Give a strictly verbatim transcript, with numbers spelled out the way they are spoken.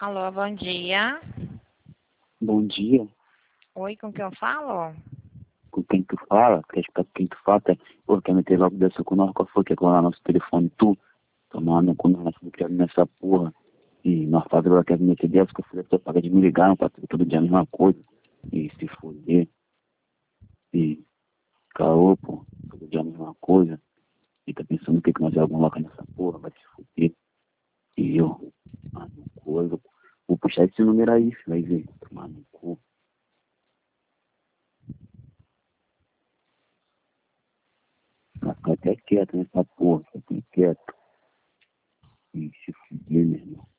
Alô, bom dia. Bom dia. Oi, com quem eu falo? Com quem tu fala? Quer explicar com quem tu fala? Quer, pô, quer meter logo dessa com nós? Qual foi que é clonar nosso telefone? Tu? Tomar no cu, nós não queremos nessa porra. E nós fazemos agora quer meter dessa, que eu falei, tu paga de me ligar, não fazer todo dia a mesma coisa. E se foder. E caô, pô, todo dia a mesma coisa. E tá pensando o que que nós vamos colocar nessa porra, vai se foder. E eu, ah, no cu, eu vou puxar esse número aí, filho, vai ver. Tomar no cu. Fica até quieto nessa porra, fica quieto. E se fuder, meu irmão.